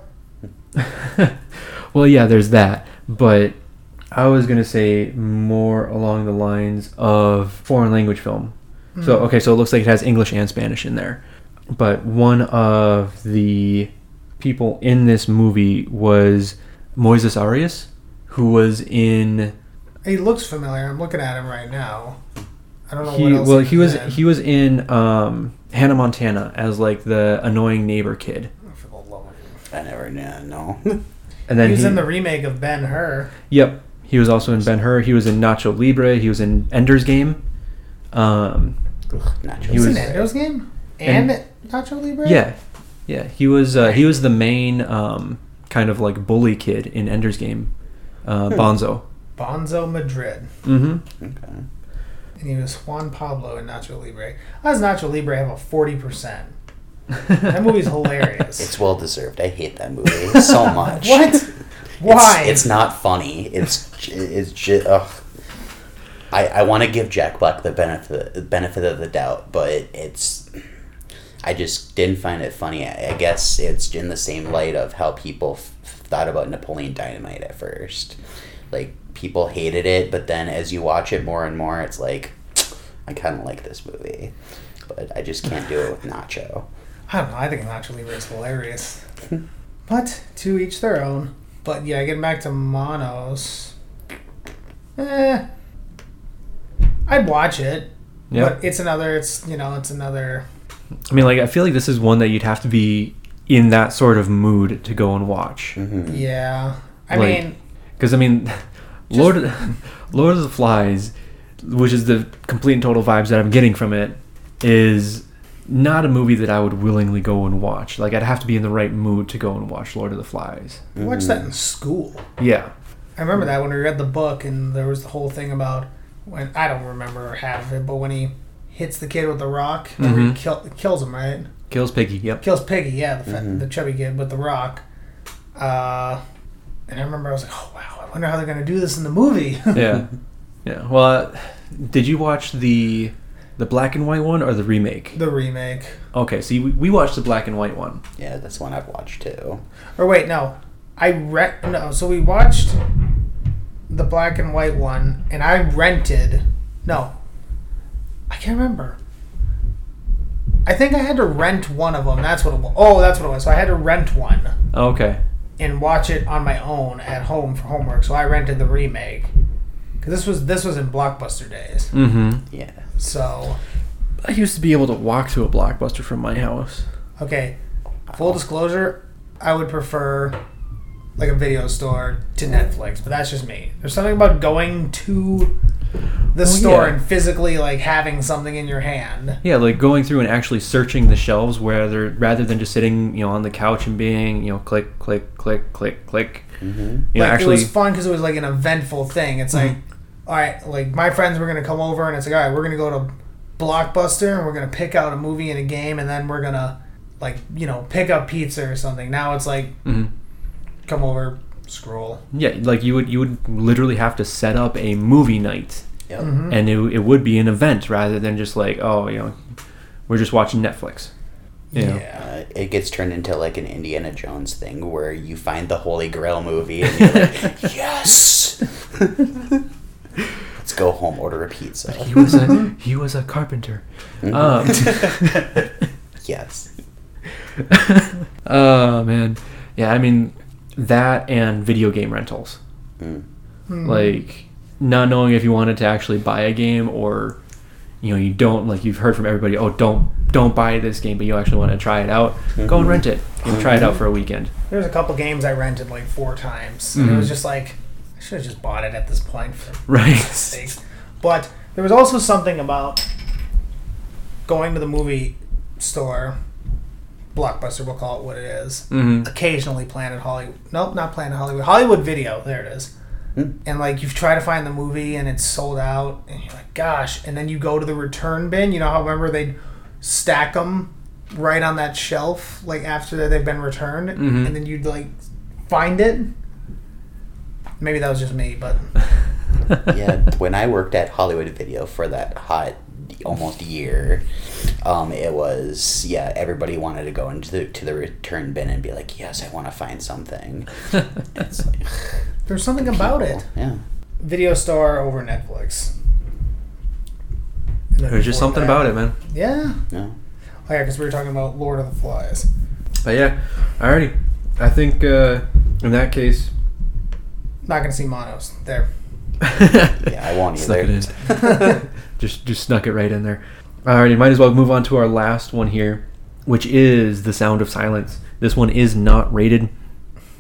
Well, yeah, there's that. But I was gonna say more along the lines of foreign language film. So, okay, so it looks like it has English and Spanish in there. But one of the people in this movie was Moises Arias, who was in... He looks familiar. I'm looking at him right now. I don't know He, what else. well, he was in. he was in um, Hannah Montana as, like, the annoying neighbor kid. For the love of- I never knew, no. And then he was he, in the remake of Ben-Hur. Yep, he was also in Ben-Hur. He was in Nacho Libre. He was in Ender's Game. Um, Nacho He He was in was- Ender's Game and, and- Nacho Libre. yeah, yeah. He was uh, he was the main um, kind of like bully kid in Ender's Game. Uh, Hmm. Bonzo. Bonzo Madrid, Mm-hmm. Okay. and he was Juan Pablo in Nacho Libre. How does Nacho Libre have a forty percent? That movie's hilarious. It's well deserved. I hate that movie so much. What? Why? It's, it's not funny. It's j- it's just. Ugh. I I want to give Jack Black the benefit benefit of the doubt, but it's. I just didn't find it funny. I, I guess it's in the same light of how people f- thought about Napoleon Dynamite at first. Like people hated it, but then as you watch it more and more, it's like I kind of like this movie, but I just can't do it with Nacho. I don't know. I think Nacho Libre is hilarious. But to each their own. But yeah, getting back to Monos. Eh. I'd watch it. Yeah. But it's another, it's, you know, it's another. I mean, like, I feel like this is one that you'd have to be in that sort of mood to go and watch. Mm-hmm. Yeah. I Like- mean, Because I mean, Lord, Lord of the Flies, which is the complete and total vibes that I'm getting from it, is not a movie that I would willingly go and watch. Like, I'd have to be in the right mood to go and watch Lord of the Flies. I watched that in school. Yeah. I remember that when we read the book, and there was the whole thing about when I don't remember half of it, but when he hits the kid with the rock, or he Mhm. kill, kills him, right? Kills Piggy. Yep. Kills Piggy, yeah, the, fa- Mhm. the chubby kid with the rock. Uh, and I remember I was like, oh wow, I wonder how they're gonna do this in the movie. Yeah. Yeah. Well, uh, did you watch the the black and white one or the remake? The remake. Okay, see, we, we watched the black and white one. Yeah, that's one I've watched too. Or wait, no, I rent no. So we watched the black and white one, and I rented. No, I can't remember. I think I had to rent one of them. That's what it was. Oh, that's what it was. So I had to rent one Okay. and watch it on my own at home for homework. So I rented the remake because this was this was in Blockbuster days. Mm-hmm. Yeah. So I used to be able to walk to a Blockbuster from my house. okay, full disclosure, I would prefer like a video store to Netflix, but that's just me. There's something about going to the Oh, store yeah. and physically like having something in your hand. Yeah, like going through and actually searching the shelves rather rather than just sitting, you know, on the couch and being, you know, click, click, click, click, click. Mm-hmm. You know, Like actually, it was fun because it was like an eventful thing. It's like, all right, like my friends were gonna come over and it's like, all right, we're gonna go to Blockbuster and we're gonna pick out a movie and a game and then we're gonna like you know pick up pizza or something. Now it's like Mhm. come over, scroll. yeah, like you would you would literally have to set up a movie night, Yep. Mhm. and it, it would be an event rather than just like, oh, you know, we're just watching Netflix. You know? Yeah. Uh, it gets turned into like an Indiana Jones thing where you find the Holy Grail movie and you're like, yes! Let's go home, order a pizza. He was a he was a carpenter. Mhm. Um, Yes. oh man, yeah. I mean, that and video game rentals. Mm. Hmm. Like not knowing if you wanted to actually buy a game or, you know, you don't, like you've heard from everybody, oh, don't don't buy this game, but you actually want to try it out. Go and Mhm. rent it and try it out for a weekend. There's a couple games I rented like four times. And it was Mhm. just like I should have just bought it at this point for Right. sakes. But there was also something about going to the movie store, Blockbuster, we'll call it what it is. hmm Occasionally Planet Hollywood. Nope, not Planet Hollywood. Hollywood Video. There it is. Hmm. And like you try to find the movie and it's sold out, and you're like, gosh. And then you go to the return bin. You know how remember they'd stack them right on that shelf, like after that they've been returned, Mhm. and then you'd like find it. Maybe that was just me, but Yeah, when I worked at Hollywood Video for that hot almost year, um, it was yeah everybody wanted to go into the to the return bin and be like, yes, I want to find something. It's like, there's something about people. it. Yeah. Video store over Netflix. And then There's just before something that- about it, man. Yeah. No. Oh yeah, because we were talking about Lord of the Flies. But yeah, alrighty. I think uh, in that case, Not gonna see Monos there. Yeah, I won't snuck either. it in. just just snuck it right in there. Alrighty, might as well move on to our last one here, which is The Sound of Silence. This one is not rated.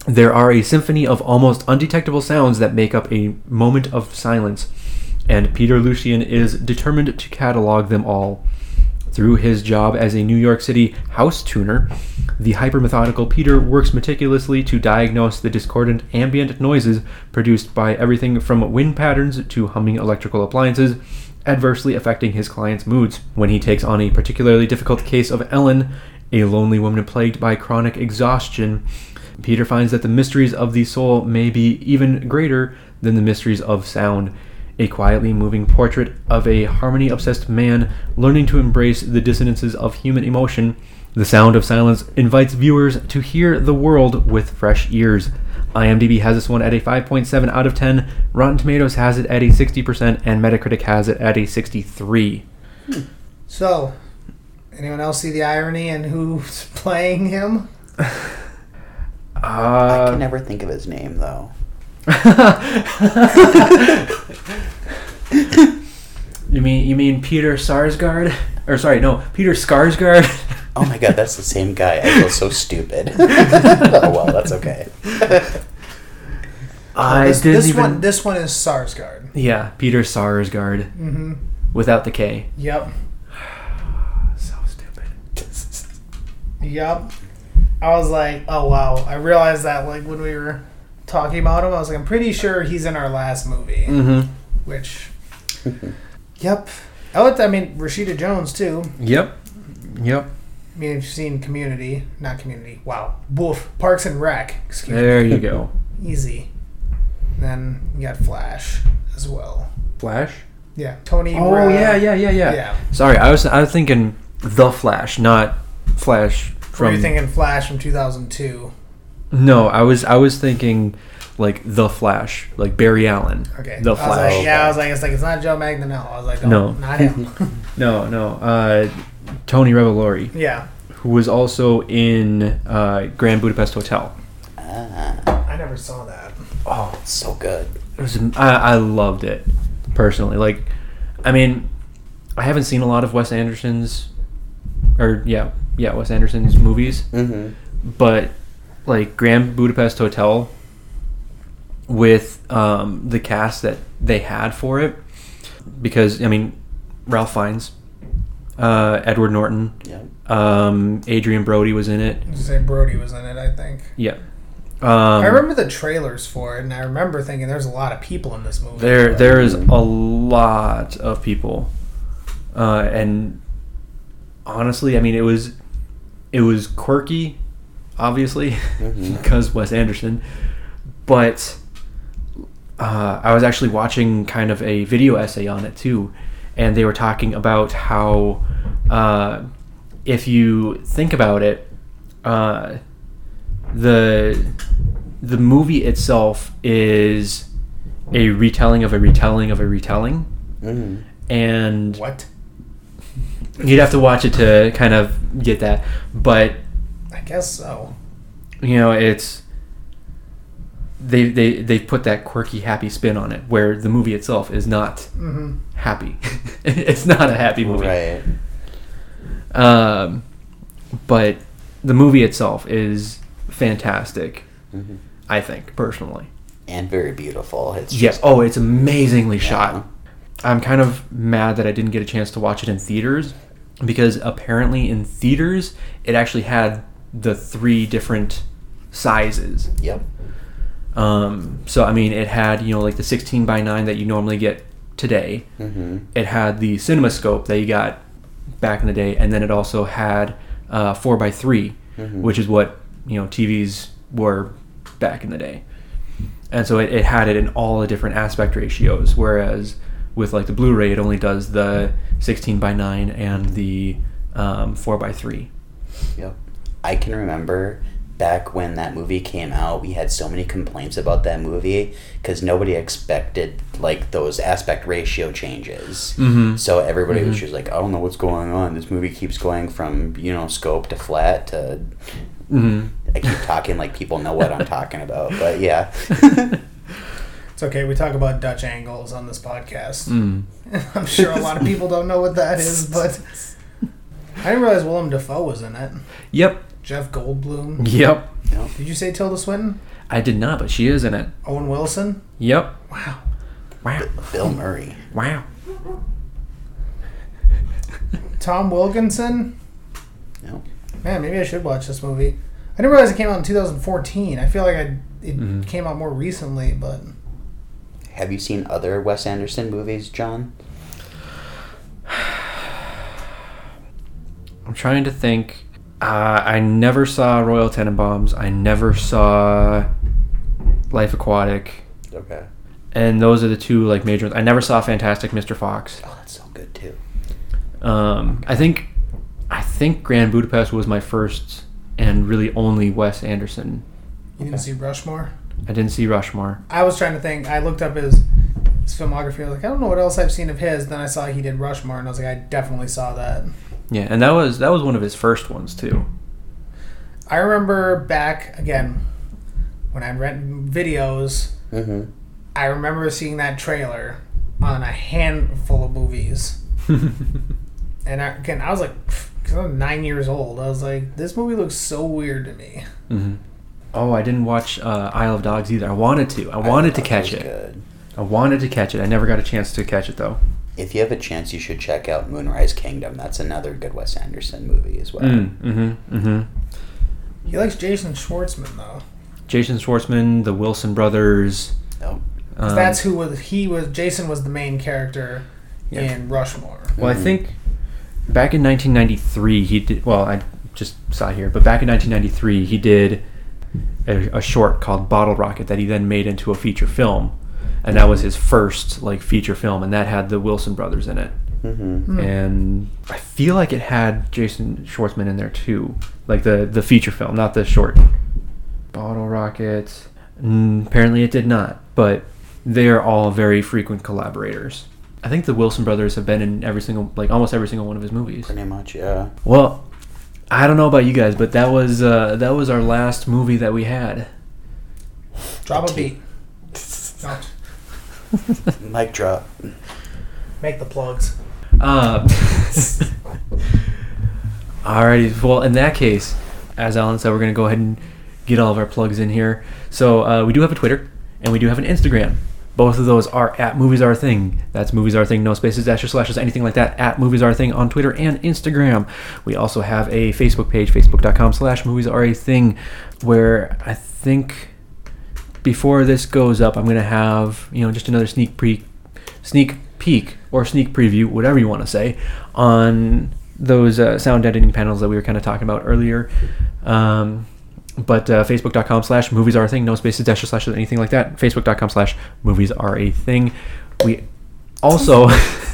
There are a symphony of almost undetectable sounds that make up a moment of silence, and Peter Lucian is determined to catalog them all. Through his job as a New York City house tuner, the hyper-methodical Peter works meticulously to diagnose the discordant ambient noises produced by everything from wind patterns to humming electrical appliances, adversely affecting his clients' moods. When he takes on a particularly difficult case of Ellen, a lonely woman plagued by chronic exhaustion, Peter finds that the mysteries of the soul may be even greater than the mysteries of sound. A quietly moving portrait of a harmony-obsessed man learning to embrace the dissonances of human emotion. The Sound of Silence invites viewers to hear the world with fresh ears. IMDb has this one at a five point seven out of ten. Rotten Tomatoes has it at a sixty percent, and Metacritic has it at a sixty-three. Hmm. So, anyone else see the irony in who's playing him? Uh, I can never think of his name, though. you mean you mean Peter Sarsgaard? Or sorry, no, Peter Skarsgård. Oh my god, that's the same guy. I feel so stupid. Oh well, that's okay. I this, didn't this even... one. This one is Sarsgaard. Yeah, Peter Sarsgaard. Mm-hmm. Without the K. Yep. So stupid. Yep. I was like, oh wow. I realized that like when we were talking about him, I was like, I'm pretty sure he's in our last movie. Mm-hmm. Which, yep. I looked. I mean, Rashida Jones too. Yep. Yep. I mean, if you've seen Community, not Community. Wow, Wolf, Parks and Rec. Excuse there me. you go. Easy. Then you got Flash as well. Flash. Yeah, Tony. Oh Brown. yeah, yeah, yeah, yeah. Yeah. Sorry, I was I was thinking The Flash, not Flash from. Were you thinking Flash from two thousand two? No, I was I was thinking like The Flash, like Barry Allen. Okay. The I was Flash. like, yeah, I was like, it's like it's not Joe Manganiello. I was like, oh, No. not him. No, no. Uh, Tony Revolori, Yeah. who was also in uh, Grand Budapest Hotel. Ah, I never saw that. Oh, so good. it was. I, I loved it personally. Like, I mean, I haven't seen a lot of Wes Anderson's, or yeah, yeah, Wes Anderson's movies. Mm-hmm. But like Grand Budapest Hotel, with um, the cast that they had for it, because I mean, Ralph Fiennes, uh, Edward Norton, Yep. um, Adrian Brody was in it. I was gonna say Brody was in it, I think. Yeah. Um, I remember the trailers for it, and I remember thinking there's a lot of people in this movie. There, but- there is a lot of people, uh, and honestly, I mean, it was, it was quirky, obviously, Mhm. because Wes Anderson, but uh, I was actually watching kind of a video essay on it too, and they were talking about how, uh, if you think about it, uh, the the movie itself is a retelling of a retelling of a retelling, Mm-hmm. and What? you'd have to watch it to kind of get that. But I guess so. you know, it's they they they put that quirky, happy spin on it, where the movie itself is not Mm-hmm. happy. It's not a happy movie. Right. Um, but the movie itself is fantastic. Mm-hmm. I think personally. And very beautiful. It's Yes. just, Oh, it's amazingly Yeah. shot. I'm kind of mad that I didn't get a chance to watch it in theaters, because apparently in theaters it actually had the three different sizes. Yep. Um, so I mean, it had, you know, like the sixteen by nine that you normally get today. Mm-hmm. It had the CinemaScope that you got back in the day, and then it also had uh, four by three, Mhm. which is what, you know, T Vs were back in the day. And so it, it had it in all the different aspect ratios, whereas with like the Blu-ray, it only does the sixteen by nine and the um, four by three. Yep. I can remember back when that movie came out, we had so many complaints about that movie because nobody expected like those aspect ratio changes. Mm-hmm. So everybody was Mhm. just like, I don't know what's going on. This movie keeps going from, you know, scope to flat to... Mm-hmm. I keep talking like people know what I'm talking about, but yeah. It's okay. We talk about Dutch angles on this podcast. Mm. I'm sure a lot of people don't know what that is, but I didn't realize Willem Dafoe was in it. Yep. Jeff Goldblum. Yep. Yep. Did you say Tilda Swinton? I did not, but she is in it. Owen Wilson? Yep. Wow. Wow. Bill Murray. Wow. Tom Wilkinson? No. Man, maybe I should watch this movie. I didn't realize it came out in two thousand fourteen. I feel like I it Mm-hmm. came out more recently, but Have you seen other Wes Anderson movies, John? I'm trying to think. Uh, I never saw Royal Tenenbaums. I never saw Life Aquatic. Okay. And those are the two like major ones. I never saw Fantastic Mister Fox. Oh, that's so good too. Um, I think I think Grand Budapest was my first and really only Wes Anderson. you didn't see Rushmore? I didn't see Rushmore. I was trying to think. I looked up his, his filmography. I was like, I don't know what else I've seen of his. Then I saw he did Rushmore, and I was like, I definitely saw that. Yeah, and that was that was one of his first ones too. I remember back, again, when I'd rent videos, Mm-hmm. I remember seeing that trailer on a handful of movies. And I, again, I was like, because I was nine years old. I was like, this movie looks so weird to me. Mm-hmm. Oh, I didn't watch uh, Isle of Dogs either. I wanted to. I wanted to catch it. Good. I wanted to catch it. I never got a chance to catch it though. If you have a chance, you should check out Moonrise Kingdom. That's another good Wes Anderson movie as well. Mm, mm-hmm. Mm-hmm. He likes Jason Schwartzman, though. Jason Schwartzman, the Wilson brothers. Oh. 'Cause Um, that's who was, he was, Jason was the main character Yeah. in Rushmore. Well, I Mhm. think back in nineteen ninety-three, he did. Well, I just saw it here, but back in nineteen ninety-three, he did a, a short called Bottle Rocket that he then made into a feature film, and that was his first like feature film, and that had the Wilson brothers in it. Mm-hmm. Hmm. And I feel like it had Jason Schwartzman in there too, like the the feature film, not the short. Bottle Rocket. Mm, apparently, it did not, but they are all very frequent collaborators. I think the Wilson brothers have been in every single, like almost every single one of his movies. Pretty much, yeah. Well, I don't know about you guys, but that was uh, that was our last movie that we had. Drop a T- beat. No, Mic drop. make the plugs. Uh, alrighty. Well, in that case, as Alan said, we're going to go ahead and get all of our plugs in here. So uh, we do have a Twitter, and we do have an Instagram. Both of those are at Movies Are a Thing. That's Movies Are a Thing, no spaces, dashes, slashes, anything like that, at Movies Are a Thing on Twitter and Instagram. We also have a Facebook page, facebook.com slash Movies Are a Thing, where I think before this goes up, I'm going to have, you know, just another sneak pre, sneak peek or sneak preview, whatever you want to say, on those uh, sound editing panels that we were kind of talking about earlier. Um, But uh, facebook.com slash movies are a thing, no spaces, dashes, slashes, anything like that. Facebook.com slash movies are a thing. We also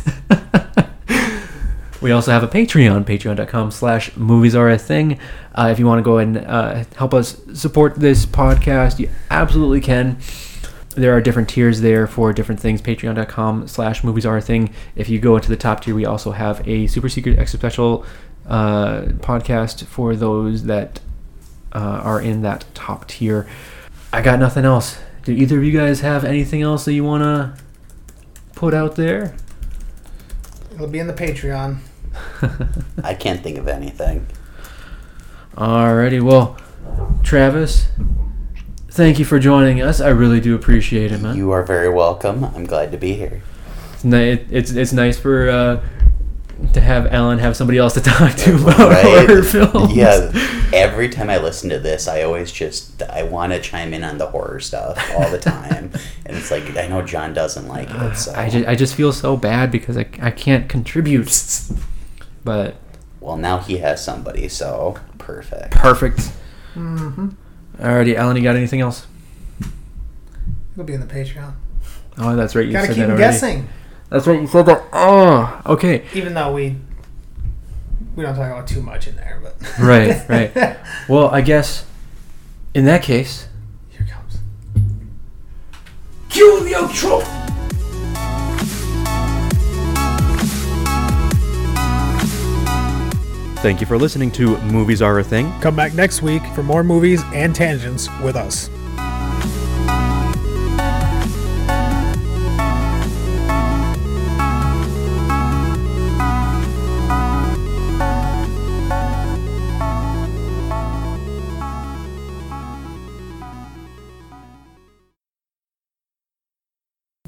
we also have a Patreon, patreon.com slash movies are a thing. Uh, if you want to go and uh, help us support this podcast, you absolutely can. There are different tiers there for different things. Patreon.com slash movies are a thing. If you go into the top tier, we also have a super secret extra special uh, podcast for those that Uh, are in that top tier. I got nothing else. Do either of you guys have anything else that you want to put out there? It'll be in the Patreon. I can't think of anything. Alrighty, well, Travis, thank you for joining us. I really do appreciate it, man. You are very welcome. I'm glad to be here. It's ni- it, it's, it's nice for uh, to have Alan have somebody else to talk to about Right? horror films. Yeah. Every time I listen to this, I always just I want to chime in on the horror stuff all the time, and it's like I know John doesn't like it. So. I just I just feel so bad because I, I can't contribute. But well, now he has somebody, so perfect. perfect. Mm-hmm. Alrighty, Alan, you got anything else? It'll be in the Patreon. Oh, that's right. You Gotta said keep that them already. guessing. That's right. You said that. Oh, okay. Even though we we don't talk about too much in there, but Right, right. Well, I guess in that case, Here it comes. cue the outro. Thank you for listening to Movies Are a Thing. Come back next week for more movies and tangents with us.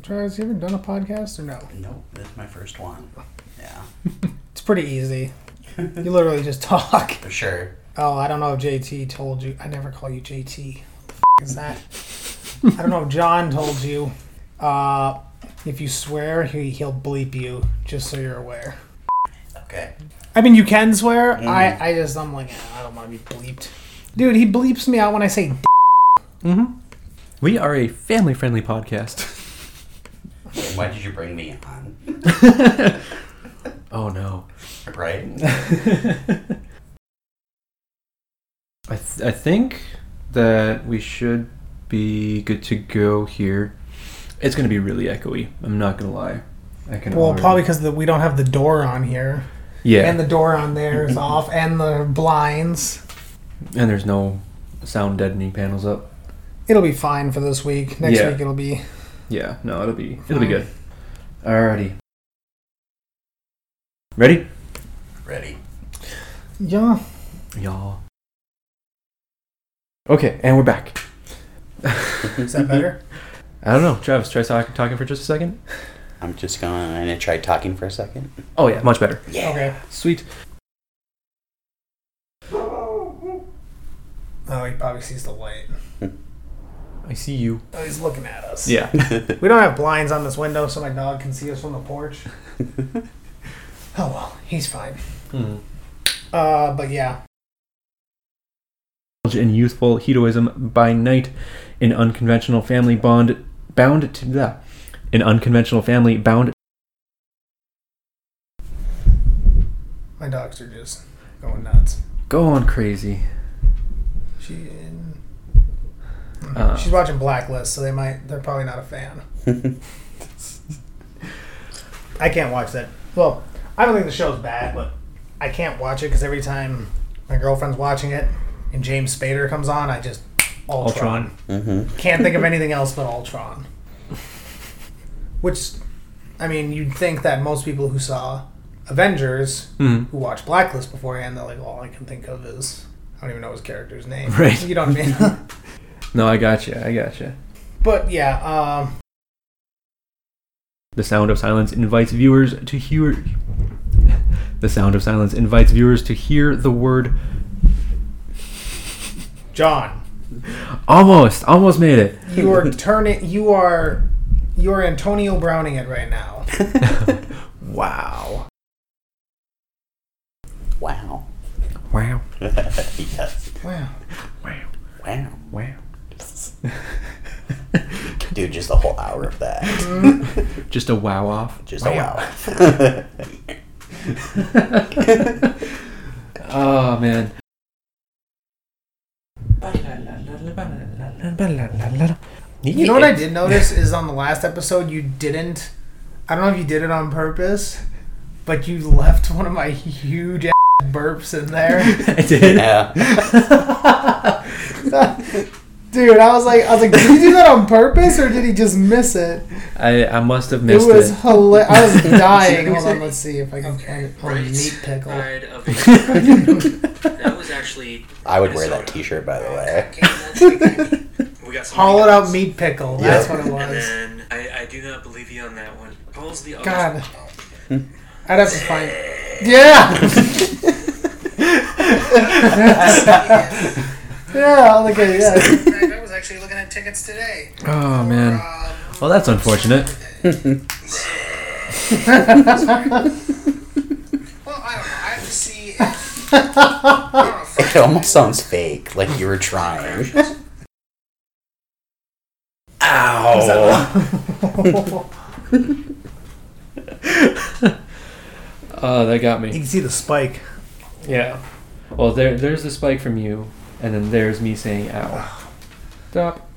Travis, you ever done a podcast or no? Nope, this is my first one. Yeah. It's pretty easy. You literally just talk. For sure. Oh, I don't know if J T told you. I never call you J T. What the f*** is that? I don't know if John told you. Uh, if you swear, he, he'll bleep you, just so you're aware. Okay. I mean, you can swear. Mm. I, I just, I'm like, I don't want to be bleeped. Dude, he bleeps me out when I say d***. Mm-hmm. We are a family-friendly podcast. Why did you bring me on? Oh, no. Right? I, th- I think that we should be good to go here. It's going to be really echoey. I'm not going to lie. I can Well, already... probably because we don't have the door on here. Yeah. And the door on there is off, and the blinds. And there's no sound deadening panels up. It'll be fine for this week. Next Yeah. week it'll be... Yeah, no, it'll be it'll be good. Alrighty. Ready? Ready. Yeah. Y'all. Okay, and we're back. Is that better? I don't know. Travis, try talk- talking for just a second. I'm just going to try talking for a second. Oh yeah, much better. Yeah. Okay. Sweet. Oh, he probably sees the light. I see you. Oh, he's looking at us. Yeah. We don't have blinds on this window so my dog can see us from the porch. Oh well, he's fine. Hmm. Uh, but yeah. In youthful heroism by night, an unconventional family bond bound to that. An unconventional family bound. My dogs are just going nuts. Going crazy. She, Uh, she's watching Blacklist, so they might. They're probably not a fan. I can't watch that. Well, I don't think the show's bad, but I can't watch it because every time my girlfriend's watching it and James Spader comes on, I just Ultron. Ultron. Mm-hmm. Can't think of anything else but Ultron. Which, I mean, you'd think that most people who saw Avengers, Hmm. who watched Blacklist beforehand, they're like, all I can think of is, I don't even know his character's name. Right. You know what I mean? No, I gotcha. I gotcha. But yeah, um, The Sound of Silence invites viewers to hear. The Sound of Silence invites viewers to hear the word. John, Almost, almost made it. you are turning, you are, you are Antonio Browning it right now. Wow. Wow. Wow. Yes. Wow. Wow. Wow. Wow. Dude, just a whole hour of that. Just a wow off. Just a wow. Oh man. You know what I did notice is on the last episode you didn't, I don't know if you did it on purpose, but you left one of my huge ass burps in there. I did. Yeah. Dude, I was like, I was like, did he do that on purpose or did he just miss it? I I must have missed it was it. hilarious. I was dying. Hold on, let's see if I can find it. Oh, Right meat pickle. side of it. That was actually. I would wear that t-shirt, by the way. We got some Hollowed out onions. meat pickle. That's Yep. what it was. And then I, I do not believe you on that one. What was the other? God. I'd have to find. Yeah! Yeah, look at yeah. I was actually looking at tickets today. Oh man. Well, that's unfortunate. Well, I don't know. I have to see if. I don't know if It almost sounds fake, like you were trying. Ow! Oh, that got you me. can see the spike. Yeah. Well, there there's the spike from you, and then there's me saying ow. Stop.